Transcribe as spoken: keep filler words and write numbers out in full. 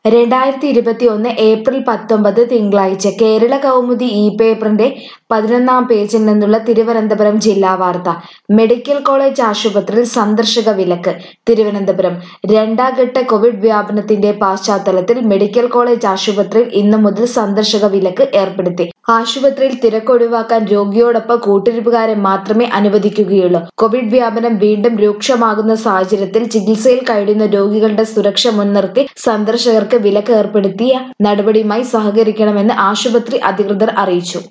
രണ്ടായിരത്തി ഇരുപത്തിയൊന്ന് ഏപ്രിൽ പത്തൊമ്പത് തിങ്കളാഴ്ച കേരള കൗമുദി ഇ പേപ്പറിന്റെ പതിനൊന്നാം പേജിൽ നിന്നുള്ള തിരുവനന്തപുരം ജില്ലാ വാർത്ത. മെഡിക്കൽ കോളേജ് ആശുപത്രിയിൽ സന്ദർശക വിലക്ക്. തിരുവനന്തപുരം രണ്ടാം ഘട്ട കോവിഡ് വ്യാപനത്തിന്റെ പശ്ചാത്തലത്തിൽ മെഡിക്കൽ കോളേജ് ആശുപത്രിയിൽ ഇന്നു മുതൽ സന്ദർശക വിലക്ക് ഏർപ്പെടുത്തി. ആശുപത്രിയിൽ തിരക്കൊഴിവാക്കാൻ രോഗിയോടൊപ്പം കൂട്ടിരിപ്പുകാരെ മാത്രമേ അനുവദിക്കുകയുള്ളൂ. കോവിഡ് വ്യാപനം വീണ്ടും രൂക്ഷമാകുന്ന സാഹചര്യത്തിൽ ചികിത്സയിൽ കഴിയുന്ന രോഗികളുടെ സുരക്ഷ മുൻനിർത്തി സന്ദർശകർക്ക് വിലക്ക് ഏർപ്പെടുത്തിയ നടപടിയുമായി സഹകരിക്കണമെന്ന് ആശുപത്രി അധികൃതർ അറിയിച്ചു.